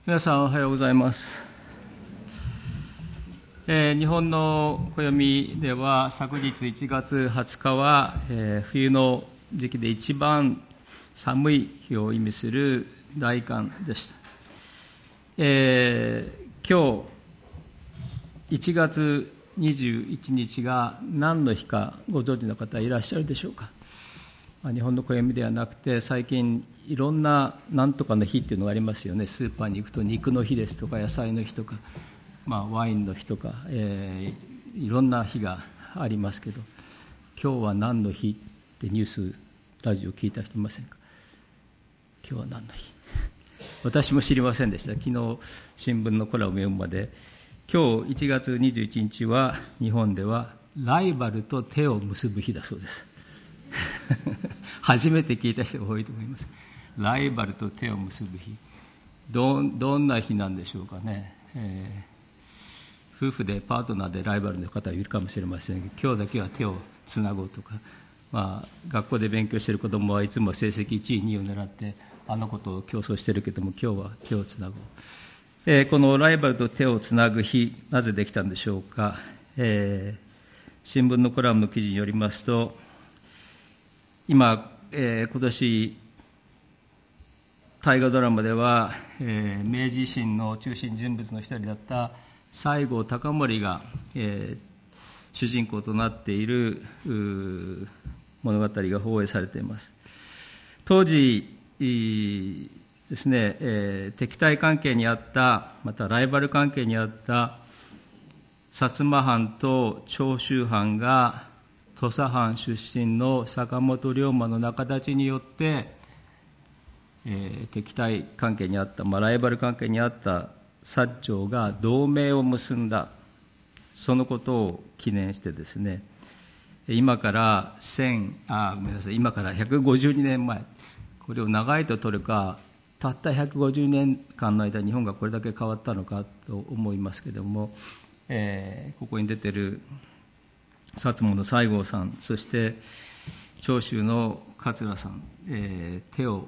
皆さんおはようございます。日本の暦では昨日1月20日は、冬の時期で一番寒い日を意味する大寒でした。今日1月21日が何の日かご存知の方いらっしゃるでしょうか。日本の暦ではなくて、最近いろんな何とかの日っていうのがありますよね。スーパーに行くと肉の日ですとか野菜の日とか、ワインの日とか、いろんな日がありますけど、今日は何の日ってニュースラジオ聞いた人いませんか。今日は何の日。私も知りませんでした。昨日新聞のコラムを読むまで。今日1月21日は日本ではライバルと手を結ぶ日だそうです初めて聞いた人が多いと思います。ライバルと手を結ぶ日、どんな日なんでしょうかね。夫婦でパートナーでライバルの方はいるかもしれませんが、今日だけは手をつなごうとか、学校で勉強している子どもはいつも成績1位2位を狙ってあの子と競争しているけども、今日は手をつなごう。このライバルと手をつなぐ日、なぜできたんでしょうか。新聞のコラムの記事によりますと、今年大河ドラマでは、明治維新の中心人物の一人だった西郷隆盛が、主人公となっている物語が放映されています。当時ですね、敵対関係にあった、またライバル関係にあった薩摩藩と長州藩が土佐藩出身の坂本龍馬の仲立ちによって、敵対関係にあった、ライバル関係にあった薩長が同盟を結んだ、そのことを記念してですね、今から152年前、これを長いと取るか、たった150年間の間日本がこれだけ変わったのかと思いますけれども、ここに出ている薩摩の西郷さん、そして長州の桂さん、手を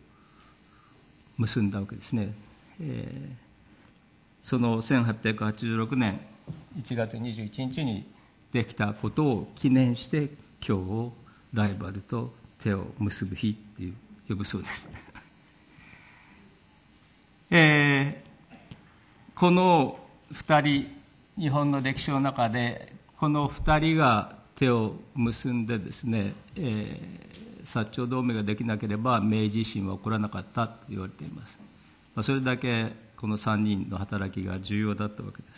結んだわけですね。その1886年1月21日にできたことを記念して、今日をライバルと手を結ぶ日っていう呼ぶそうですこの2人、日本の歴史の中でこの2人が手を結んでですね、薩長同盟ができなければ明治維新は起こらなかったと言われています。それだけこの3人の働きが重要だったわけです。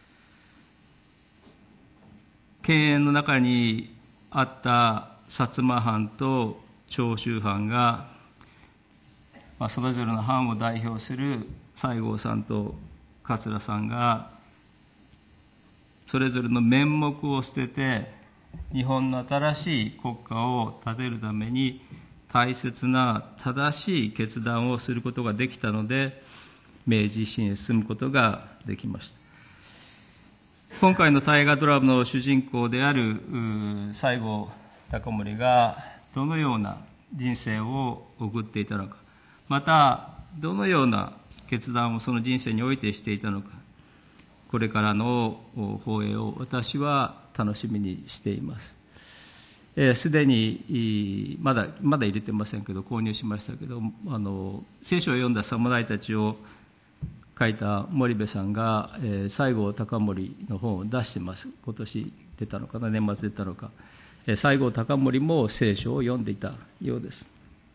犬猿の中にあった薩摩藩と長州藩が、それぞれの藩を代表する西郷さんと桂さんがそれぞれの面目を捨てて日本の新しい国家を建てるために大切な正しい決断をすることができたので、明治維新へ進むことができました。今回の大河ドラマの主人公である西郷隆盛がどのような人生を送っていたのか、またどのような決断をその人生においてしていたのか、これからの放映を私は楽しみにしています。すでにまだ入れてませんけど購入しましたけど、聖書を読んだ侍たちを書いた森部さんが、西郷隆盛の本を出してます。今年出たのかな、年末出たのか。西郷隆盛も聖書を読んでいたようです。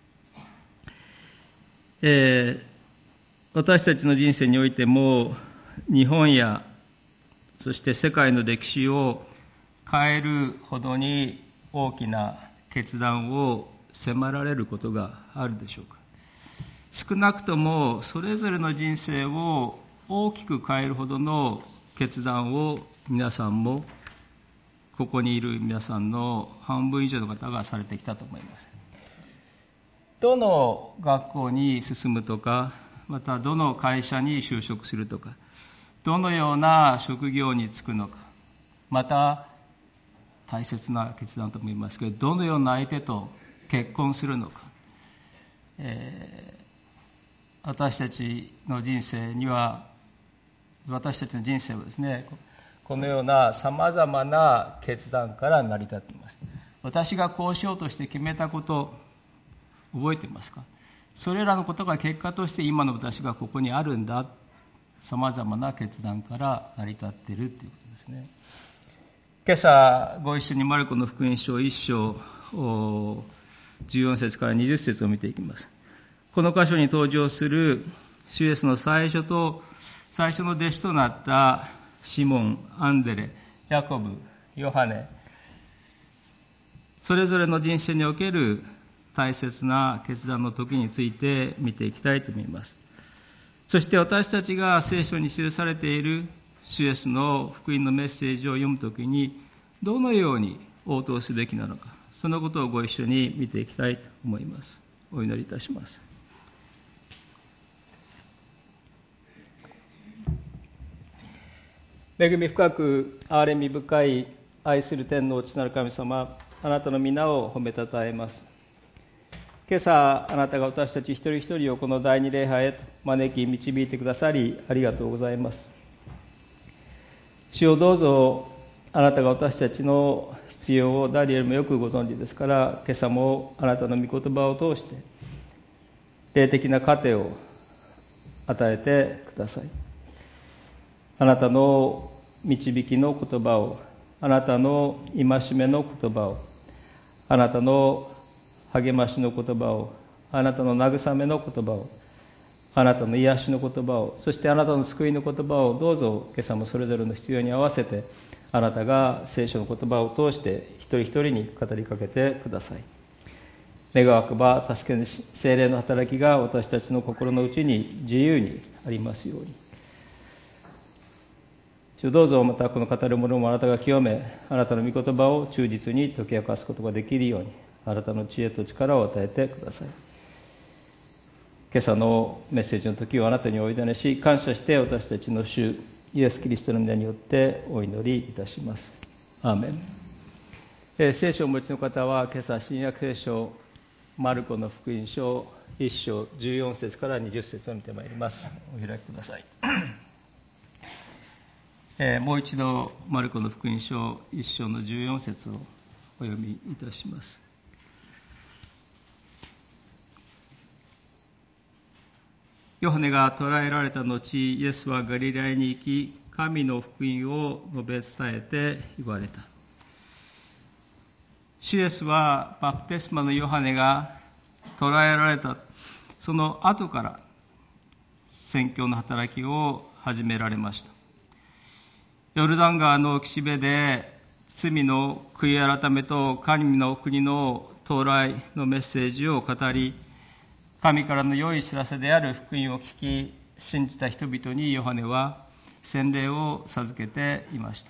私たちの人生においても日本やそして世界の歴史を変えるほどに大きな決断を迫られることがあるでしょうか。少なくともそれぞれの人生を大きく変えるほどの決断を皆さんも、ここにいる皆さんの半分以上の方がされてきたと思います。どの学校に進むとか、またどの会社に就職するとか、どのような職業に就くのか、また大切な決断と思いますけど、どのような相手と結婚するのか、 私たちの人生はですね、このようなさまざまな決断から成り立っています。私がこうしようとして決めたこと、覚えていますか？それらのことが結果として今の私がここにあるんだ。さまざまな決断から成り立っているということですね。今朝ご一緒にマルコの福音書1章14節から20節を見ていきます。この箇所に登場する主イエスの最初の弟子となったシモン、アンデレ、ヤコブ、ヨハネ、それぞれの人生における大切な決断の時について見ていきたいと思います。そして私たちが聖書に記されている主イエスの福音のメッセージを読むときにどのように応答すべきなのか、そのことをご一緒に見ていきたいと思います。お祈りいたします。恵み深く憐れみ深い愛する天の父なる神様、あなたの皆を褒めたたえます。今朝あなたが私たち一人一人をこの第二礼拝へと招き導いてくださりありがとうございます。主をどうぞ、あなたが私たちの必要を誰よりもよくご存知ですから、今朝もあなたの御言葉を通して霊的な糧を与えてください。あなたの導きの言葉を、あなたの戒めの言葉を、あなたの励ましの言葉を、あなたの慰めの言葉を、あなたの癒しの言葉を、そしてあなたの救いの言葉をどうぞ今朝もそれぞれの必要に合わせて、あなたが聖書の言葉を通して一人一人に語りかけてください。願わくば助け主聖霊の働きが私たちの心の内に自由にありますように。主どうぞまたこの語るものもあなたが清め、あなたの御言葉を忠実に解き明かすことができるように、あなたの知恵と力を与えてください。今朝のメッセージの時をあなたにお委ねし、感謝して私たちの主イエス・キリストの皆によってお祈りいたします。アーメン。聖書をお持ちの方は今朝新約聖書マルコの福音書1章14節から20節を見てまいります。お開きください。もう一度マルコの福音書1章の14節をお読みいたします。ヨハネが捕らえられた後、イエスはガリラヤに行き、神の福音を述べ伝えて言われた。主イエスはバプテスマのヨハネが捕らえられたその後から宣教の働きを始められました。ヨルダン川の岸辺で罪の悔い改めと神の国の到来のメッセージを語り、神からの良い知らせである福音を聞き信じた人々にヨハネは洗礼を授けていました。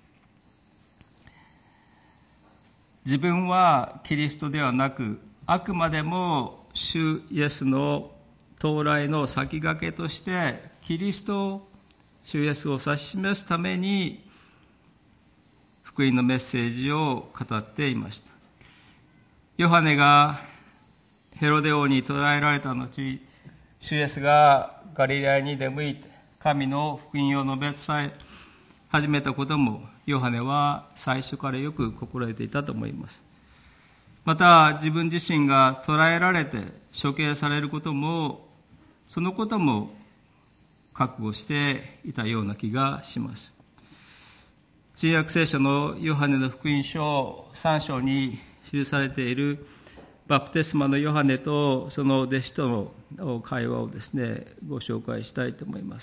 自分はキリストではなく、あくまでも主イエスの到来の先駆けとしてキリスト、主イエスを指し示すために福音のメッセージを語っていました。ヨハネがヘロデ王に捕らえられた後、主イエスがガリラヤに出向いて神の福音を述べ伝え始めたこともヨハネは最初からよく心得ていたと思います。また自分自身が捕らえられて処刑されることも、そのことも覚悟していたような気がします。新約聖書のヨハネの福音書3章に記されているバプテスマのヨハネとその弟子との会話をですね、ご紹介したいと思います。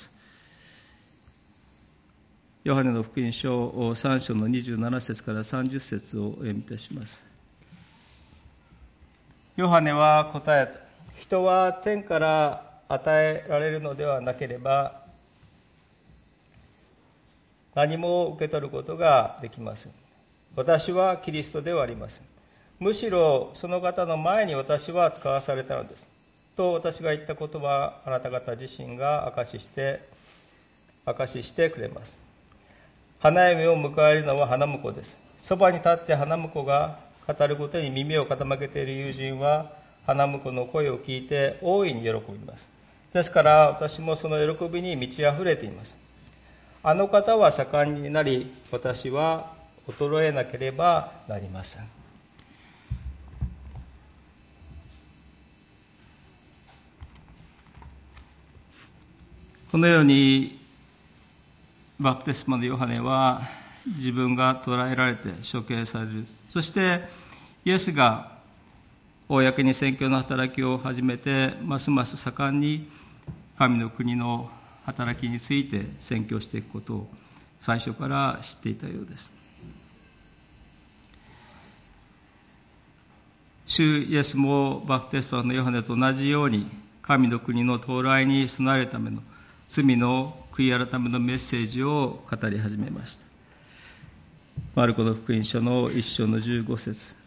ヨハネの福音書3章の27節から30節をお読みいたします。ヨハネは答えた。人は天から与えられるのではなければ何も受け取ることができません。私はキリストではありません。むしろその方の前に私は使わされたのです。と私が言ったことはあなた方自身が証ししてくれます。花嫁を迎えるのは花婿です。そばに立って花婿が語ることに耳を傾けている友人は花婿の声を聞いて大いに喜びます。 ですから私もその喜びに満ち溢れています。あの方は盛んになり、私は衰えなければなりません。このようにバプテスマのヨハネは自分が捕らえられて処刑される。そしてイエスが公に宣教の働きを始めて、ますます盛んに神の国の働きについて宣教していくことを最初から知っていたようです。主イエスもバプテスマのヨハネと同じように、神の国の到来に備えるための罪の悔い改めのメッセージを語り始めました。マルコの福音書の1章の15節。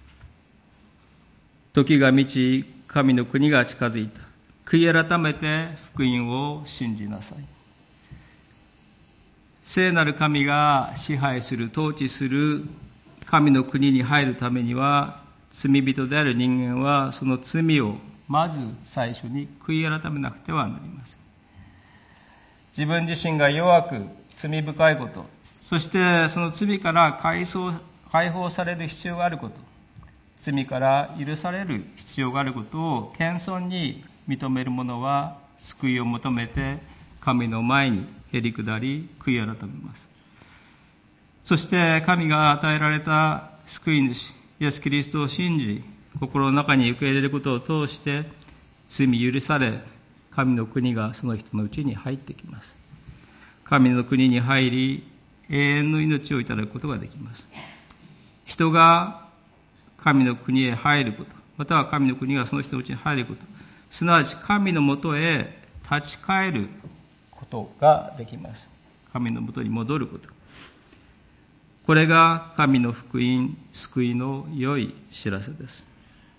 時が満ち、神の国が近づいた。悔い改めて福音を信じなさい。聖なる神が支配する、統治する神の国に入るためには、罪人である人間はその罪をまず最初に悔い改めなくてはなりません。自分自身が弱く罪深いこと、そしてその罪から解放される必要があること、罪から許される必要があることを謙遜に認める者は救いを求めて神の前にへり下り悔い改めます。そして神が与えられた救い主イエス・キリストを信じ、心の中に受け入れることを通して罪許され、神の国がその人のうちに入ってきます。神の国に入り、永遠の命をいただくことができます。人が神の国へ入ること、または神の国がその人のうちに入ること、すなわち神のもとへ立ち返ることができます。神のもとに戻ること。これが神の福音、救いの良い知らせです。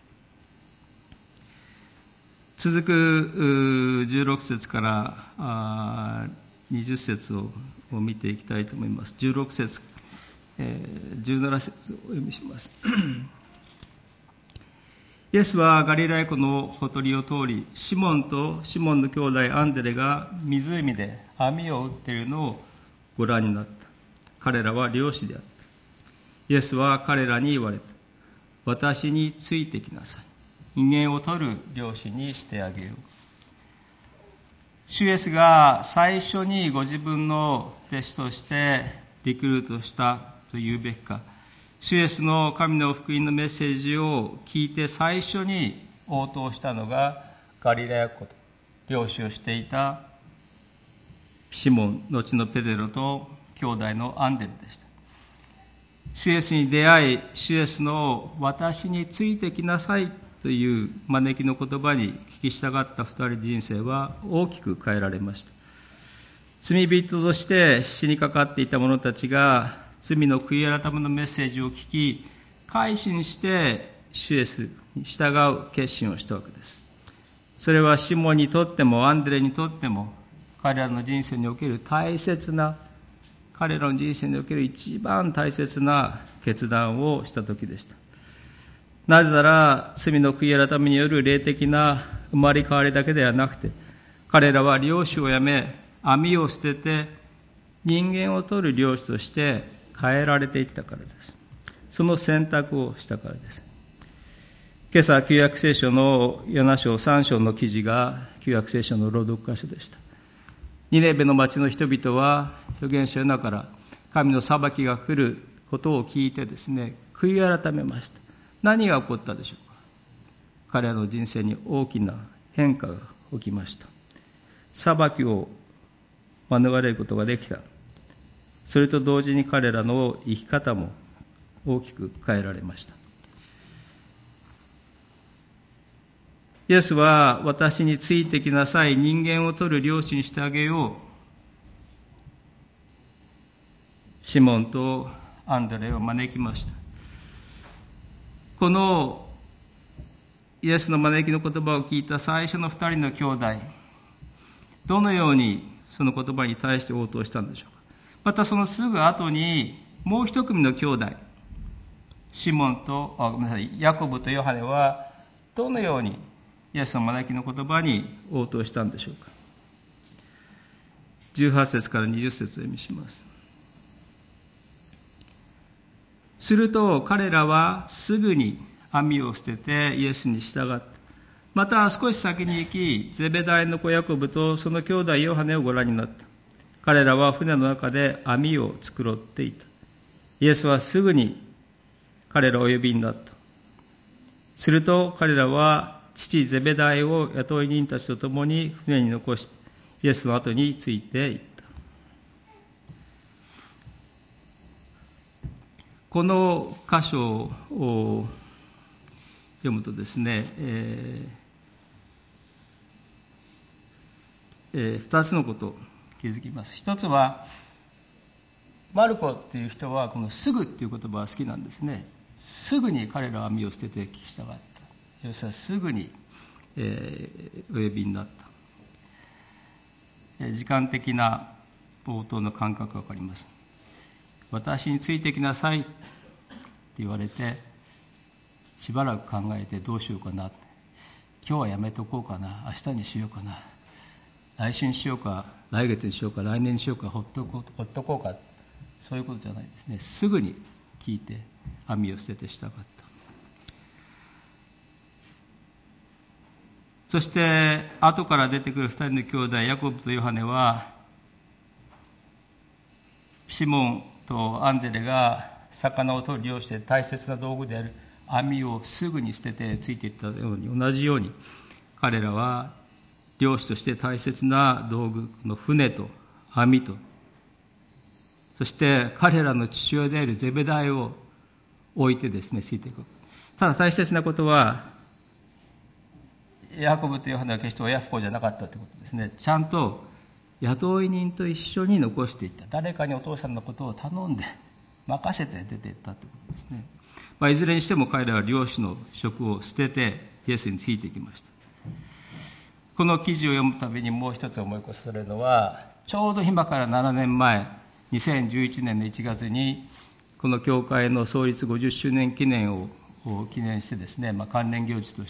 続く16節から20節を見ていきたいと思います。16節、17節をお読みします。イエスはガリラヤ湖のほとりを通り、シモンとシモンの兄弟アンデレが湖で網を打っているのをご覧になった。彼らは漁師であった。イエスは彼らに言われた。私についてきなさい。人間を取る漁師にしてあげよう。主イエスが最初にご自分の弟子としてリクルートしたというべきか、主イエスの神の福音のメッセージを聞いて最初に応答したのがガリラヤ湖で漁師をしていたシモン、後のペテロと兄弟のアンデルでした。主イエスに出会い、主イエスの私についてきなさいという招きの言葉に聞き従った二人人生は大きく変えられました。罪人として死にかかっていた者たちが罪の悔い改めのメッセージを聞き、改心して主イエスに従う決心をしたわけです。それはシモンにとってもアンデレにとっても彼らの人生における彼らの人生における一番大切な決断をした時でした。なぜなら罪の悔い改めによる霊的な生まれ変わりだけではなくて、彼らは漁師を辞め網を捨てて人間を取る漁師として変えられていったからです。その選択をしたからです。今朝旧約聖書の7章3章の記事が旧約聖書の朗読箇所でした。ニネベの町の人々は預言者ヨナから神の裁きが来ることを聞いてですね、悔い改めました。何が起こったでしょうか。彼らの人生に大きな変化が起きました。裁きを免れることができた。それと同時に彼らの生き方も大きく変えられました。イエスは私についてきなさい、人間を取る漁師にしてあげよう。シモンとアンデレを招きました。このイエスの招きの言葉を聞いた最初の2人の兄弟、どのようにその言葉に対して応答したんでしょうか。またそのすぐ後にもう一組の兄弟、シモンとヤコブとヨハネはどのようにイイエスの招きの言葉に応答したんでしょうか。18節から20節を読みします。すると彼らはすぐに網を捨ててイエスに従った。また少し先に行き、ゼベダイの子ヤコブとその兄弟ヨハネをご覧になった。彼らは船の中で網を繕っていた。イエスはすぐに彼らをお呼びになった。すると彼らは父ゼベダイを雇い人たちと共に船に残してイエスの後についていった。この箇所を読むとですね、2つのことを気づきます。一つは、マルコっていう人はこのすぐっていう言葉が好きなんですね。すぐに彼らは網を捨てて聞き従った。要するにすぐに、お呼びになった。時間的な冒頭の感覚が分かります。私についてきなさいって言われて、しばらく考えてどうしようかな。今日はやめとこうかな。明日にしようかな。来週にしようか。来月にしようか。来年にしようか。ほっとこうか。そういうことじゃないですね。すぐに聞いて網を捨てて従った。そして後から出てくる2人の兄弟ヤコブとヨハネは、シモンとアンデレが魚を取る漁師で大切な道具である網をすぐに捨ててついていったように、同じように彼らは漁師として大切な道具の船と網と、そして彼らの父親であるゼベダイを置いてですね、ついていく。ただ大切なことは、ヤコブとヨハネは決して親不孝じゃなかったということですね。ちゃんと雇い人と一緒に残していった。誰かにお父さんのことを頼んで任せて出ていったということですね。いずれにしても彼らは漁師の職を捨ててイエスについていきました。この記事を読むたびにもう一つ思い起こされるのは、ちょうど今から7年前、2011年の1月にこの教会の創立50周年記念を記念してですね、関連行事として、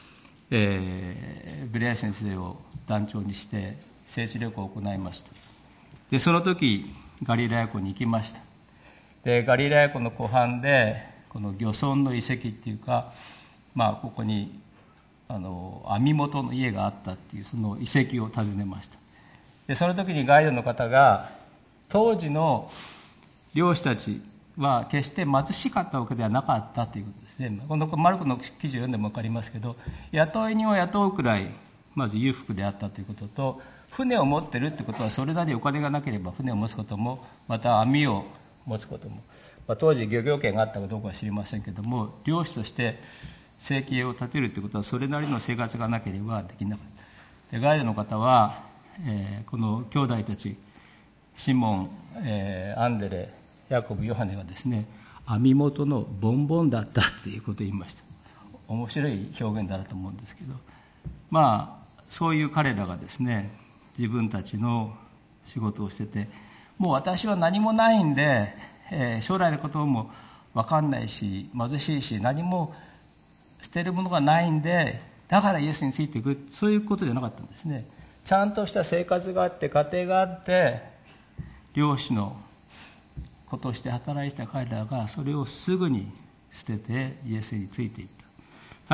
ブレア先生を団長にして聖地旅行を行いました。でその時ガリラヤ湖に行きました。でガリラヤ湖の湖畔でこの漁村の遺跡っていうか、ここに網元の家があったっていうその遺跡を訪ねました。でその時にガイドの方が、当時の漁師たちは決して貧しかったわけではなかったということですね。このマルコの記事を読んでも分かりますけど、雇い人を雇うくらいまず裕福であったということと、船を持ってるってことはそれなりにお金がなければ船を持つことも、また網を持つことも、当時漁業権があったかどうかは知りませんけども、漁師として生計を立てるということはそれなりの生活がなければできなかった。でガイドの方は、この兄弟たちシモン、アンデレ、ヤコブ、ヨハネはですね、網元のボンボンだったということを言いました。面白い表現だなと思うんですけど、そういう彼らがですね、自分たちの仕事をしてて、もう私は何もないんで、将来のことも分かんないし貧しいし何も捨てるものがないんで、だからイエスについていく、そういうことじゃなかったんですね。ちゃんとした生活があって、家庭があって、漁師のことをして働いてた彼らがそれをすぐに捨ててイエスについていった。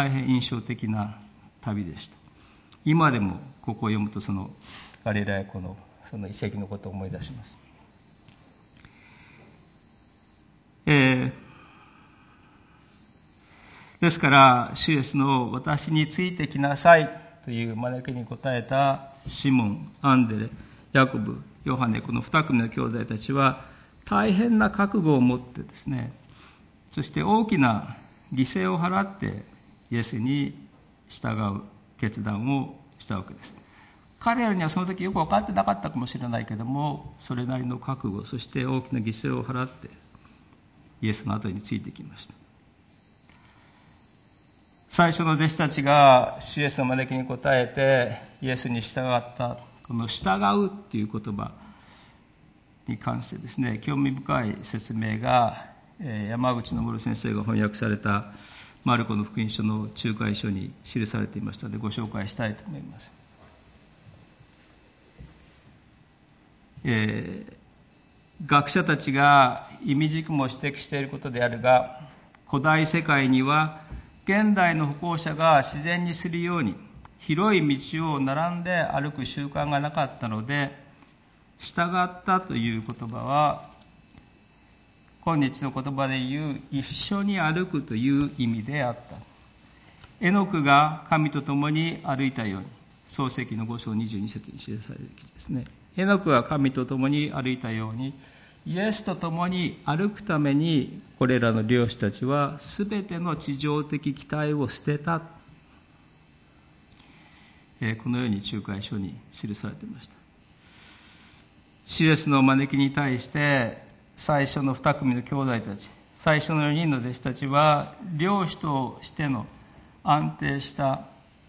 大変印象的な旅でした。今でもここを読むとそのガリラヤ湖のその遺跡のことを思い出します。ですから主イエスの私についてきなさいという招きに応えたシモン、アンデレ、ヤコブ、ヨハネ、この2組の兄弟たちは大変な覚悟を持ってですね、そして大きな犠牲を払ってイエスに従う決断をしたわけです。彼らにはその時よく分かってなかったかもしれないけども、それなりの覚悟、そして大きな犠牲を払ってイエスの後についてきました。最初の弟子たちが主イエスの招きに応えてイエスに従った、この従うっていう言葉に関してですね、興味深い説明が山口昇先生が翻訳されたマルコの福音書の仲介書に記されていましたのでご紹介したいと思います。学者たちが意味軸も指摘していることであるが、古代世界には現代の歩行者が自然にするように広い道を並んで歩く習慣がなかったので、従ったという言葉は今日の言葉で言う一緒に歩くという意味であった。エノクが神と共に歩いたように、創世記の5章22節に記される記事ですね。エノクは神と共に歩いたように、イエスと共に歩くためにこれらの漁師たちは全ての地上的期待を捨てた。このように仲介書に記されていました。主イエスの招きに対して最初の2組の兄弟たち、最初の4人の弟子たちは漁師としての安定した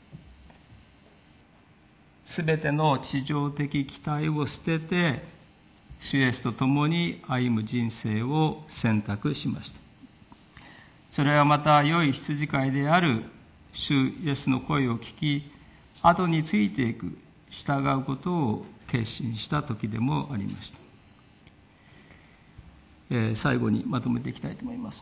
すべての地上的期待を捨てて、主イエスと共に歩む人生を選択しました。それはまた良い羊飼いである主イエスの声を聞き、後についていく、従うことを決心した時でもありました。最後にまとめていきたいと思います。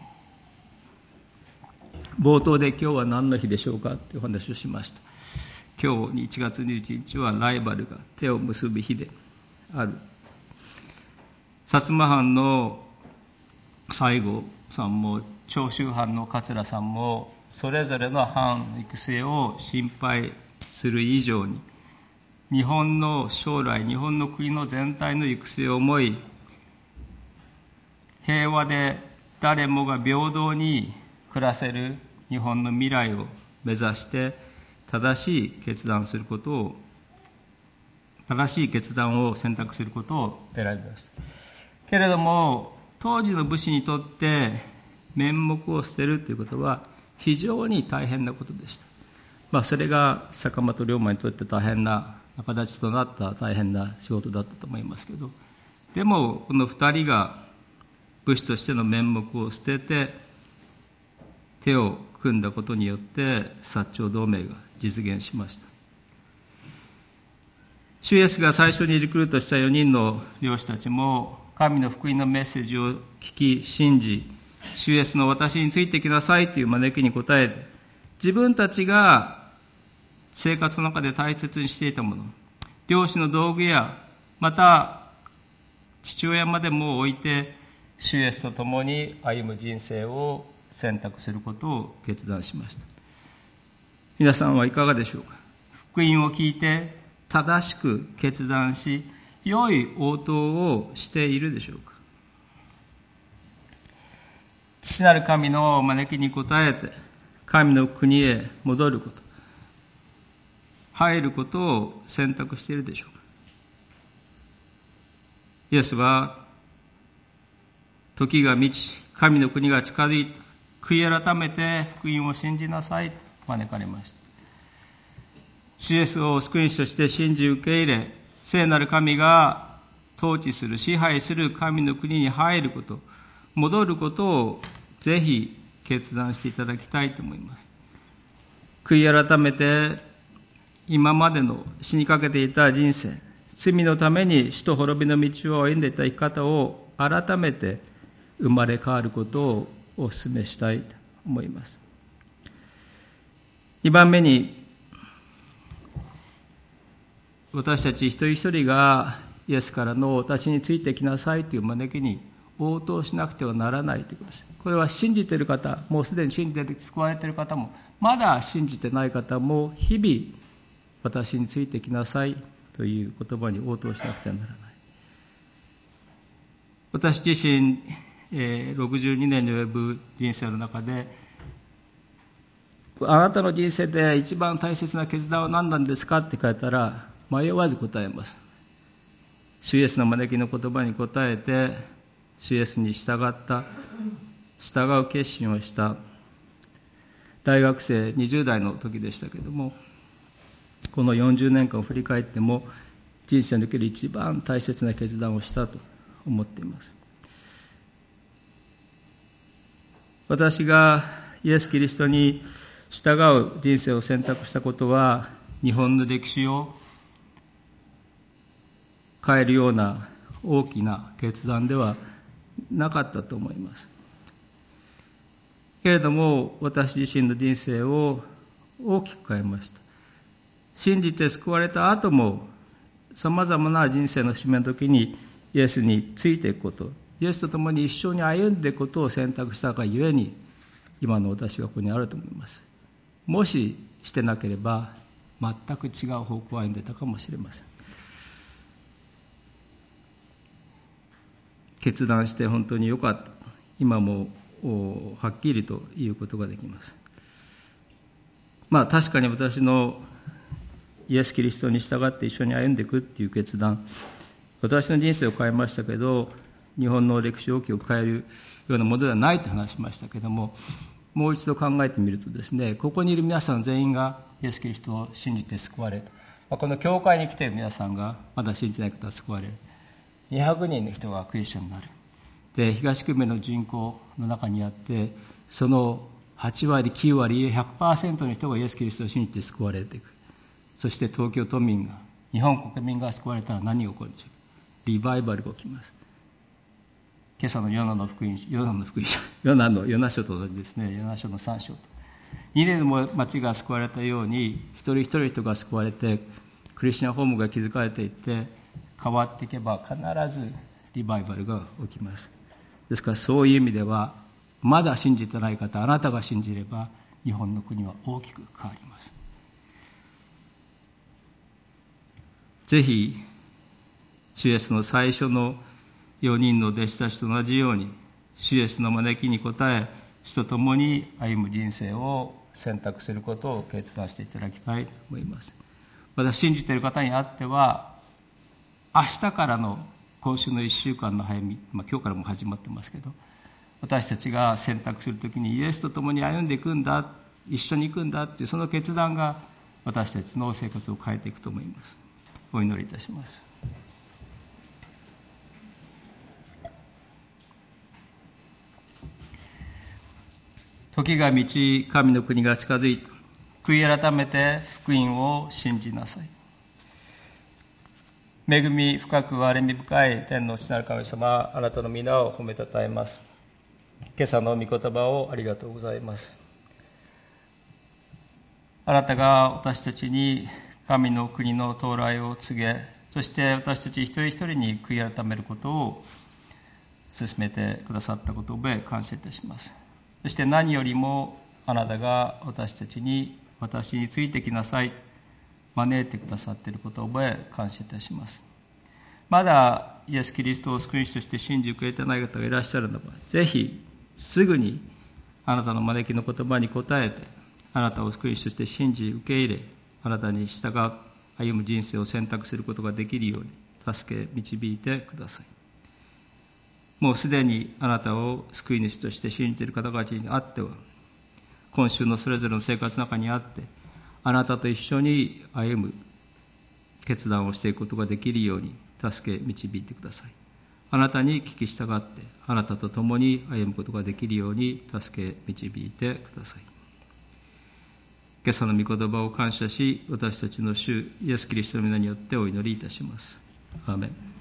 冒頭で今日は何の日でしょうかというお話をしました。今日1月21日はライバルが手を結ぶ日である。薩摩藩の西郷さんも長州藩の桂さんもそれぞれの藩の育成を心配する以上に、日本の将来、日本の国の全体の育成を思い、平和で誰もが平等に暮らせる日本の未来を目指して正しい決断を選択することを選びました。けれども当時の武士にとって面目を捨てるということは非常に大変なことでした。それが坂本龍馬にとって大変な仲立ちとなった大変な仕事だったと思いますけど、でもこの2人が武士としての面目を捨てて手を組んだことによって薩長同盟が実現しました。主イエスが最初にリクルートした4人の漁師たちも神の福音のメッセージを聞き信じ、主イエスの私についてきなさいという招きに応えて、自分たちが生活の中で大切にしていたもの、漁師の道具やまた父親までも置いて主イエスと共に歩む人生を選択することを決断しました。皆さんはいかがでしょうか。福音を聞いて正しく決断し、良い応答をしているでしょうか。父なる神の招きに応えて神の国へ戻ること、入ることを選択しているでしょうか。イエスは時が満ち、神の国が近づいた、悔い改めて福音を信じなさいと招かれました。主イエスを救い主として信じ受け入れ、聖なる神が統治する、支配する神の国に入ること、戻ることをぜひ決断していただきたいと思います。悔い改めて今までの死にかけていた人生、罪のために死と滅びの道を歩んでいた生き方を改めて生まれ変わることをお勧めしたいと思います。2番目に、私たち一人一人がイエスからの私についてきなさいという招きに応答しなくてはならないということです。これは信じている方、もうすでに信じている、救われている方も、まだ信じてない方も、日々私についてきなさいという言葉に応答しなくてはならない。私自身、62年に及ぶ人生の中で、あなたの人生で一番大切な決断は何なんですかって聞かれたら、迷わず答えます。主イエスの招きの言葉に応えて、主イエスに従う決心をした。大学生20代の時でしたけれども、この40年間を振り返っても人生における一番大切な決断をしたと思っています。私がイエス・キリストに従う人生を選択したことは、日本の歴史を変えるような大きな決断ではなかったと思います。けれども、私自身の人生を大きく変えました。信じて救われた後も、さまざまな人生の節目の時にイエスについていくこと、イエスと共に一緒に歩んでいくことを選択したがゆえに、今の私がここにあると思います。もししてなければ、全く違う方向を歩んでいたかもしれません。決断して本当に良かった。今もはっきりと言うことができます。確かに私のイエス・キリストに従って一緒に歩んでいくっていう決断、私の人生を変えましたけど、日本の歴史を大きく変えるようなものではないと話しましたけども、もう一度考えてみるとですね、ここにいる皆さん全員がイエス・キリストを信じて救われる。この教会に来ている皆さんがまだ信じない方は救われる。200人の人がクリスチャンになる。で、東久米の人口の中にあって、その8割、9割、100% の人がイエス・キリストを信じて救われていく。そして東京都民が、日本国民が救われたら何が起こるでしょうか。リバイバルが起きます。今朝のヨナのヨナ書と同じですね。ヨナ書の3章と。2年の町が救われたように、一人一人人が救われて、クリスチャンホームが築かれていって、変わっていけば必ずリバイバルが起きます。ですからそういう意味では、まだ信じてない方、あなたが信じれば、日本の国は大きく変わります。ぜひ、主イエスの最初の4人の弟子たちと同じように、主イエスの招きに応え、主と共に歩む人生を選択することを決断していただきたいと思います。また信じている方にあっては、明日からの今週の1週間の歩み、今日からも始まってますけど、私たちが選択するときにイエスと共に歩んでいくんだ、一緒に行くんだっていうその決断が私たちの生活を変えていくと思います。お祈りいたします。時が満ち、神の国が近づいた。悔い改めて福音を信じなさい。恵み深く憐れみ深い天の父なる神様、あなたの皆を褒めたたえます。今朝の御言葉をありがとうございます。あなたが私たちに神の国の到来を告げ、そして私たち一人一人に悔い改めることを進めてくださったことを感謝いたします。そして何よりもあなたが私たちに私についてきなさい、招いてくださっていることを感謝いたします。まだイエス・キリストを救い主として信じ受け入れてない方がいらっしゃるので、ぜひすぐにあなたの招きの言葉に応えて、あなたを救い主として信じ受け入れ、あなたに従う歩む人生を選択することができるように助け導いてください。もうすでにあなたを救い主として信じている方々にあっては、今週のそれぞれの生活の中にあって、あなたと一緒に歩む決断をしていくことができるように助け導いてください。あなたに聞き従って、あなたと共に歩むことができるように助け導いてください。今朝の御言葉を感謝し、私たちの主イエス・キリストの皆によってお祈りいたします。アーメン。